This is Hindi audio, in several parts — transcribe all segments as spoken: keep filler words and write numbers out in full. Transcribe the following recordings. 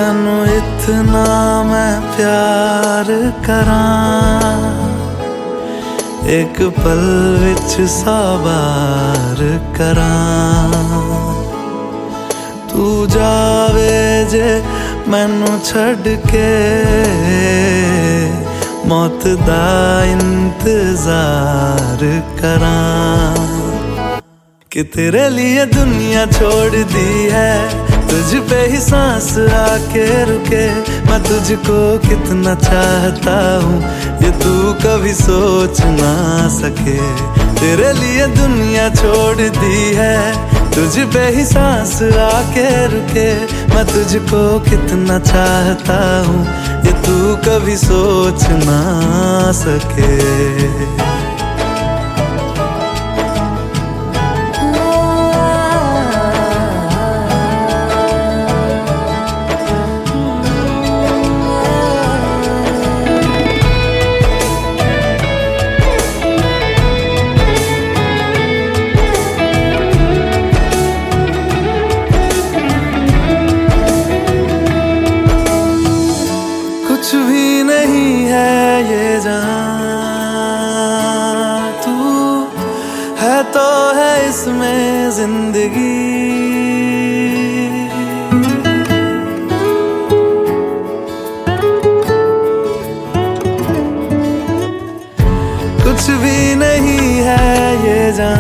तैनू इतना मैं प्यार करां, एक पल विच सौ बार करां। तू जावे जे मैनू छड़ के, मौत दा इंतजार करां। कि तेरे लिए दुनिया छोड़ दी है, तुझ पे ही सांस आके रुके। मैं तुझको कितना चाहता हूँ ये तू कभी सोच ना सके। तेरे लिए दुनिया छोड़ दी है, तुझ पे ही सांस आके रुके। मैं तुझको कितना चाहता हूँ ये तू कभी सोच ना सके। कुछ भी नहीं है ये जान, तू है तो है इसमें जिंदगी। कुछ भी नहीं है ये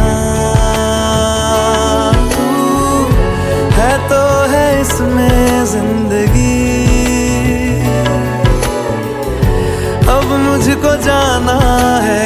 जान, तू है तो है इसमें जिंदगी। अब मुझको जाना है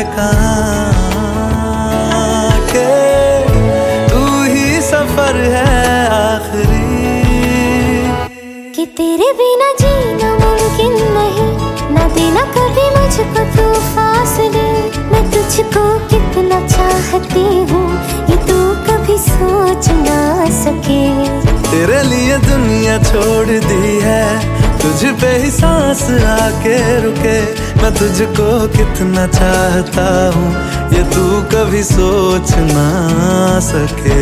कहाँ के तू ही सफर है आखिरी। कि तेरे बिना जीना मुमकिन नहीं, ना देना कभी मुझको तू फासले। मैं तुझको कितना चाहती हूँ ये तू कभी सोच ना सके। तेरे लिए दुनिया छोड़ दी है, तुझ पे ही सांस आके रुके। मैं तुझको कितना चाहता हूँ ये तू कभी सोच ना सके।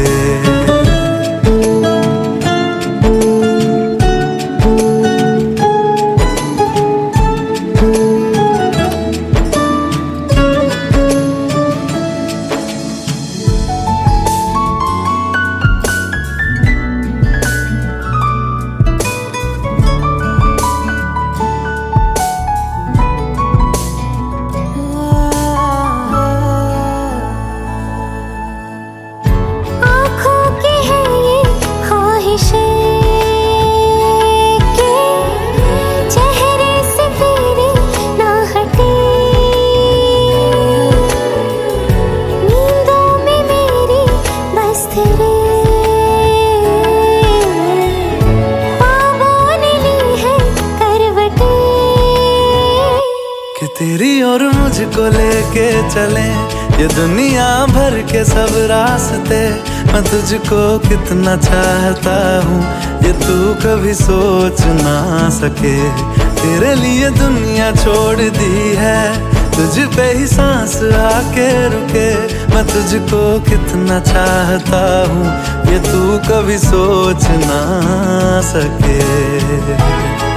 तेरी और मुझको लेके चले ये दुनिया भर के सब रास्ते। मैं तुझको कितना चाहता हूँ ये तू कभी सोच ना सके। तेरे लिए दुनिया छोड़ दी है, तुझ पे ही सांस आके रुके। मैं तुझको कितना चाहता हूँ ये तू कभी सोच ना सके।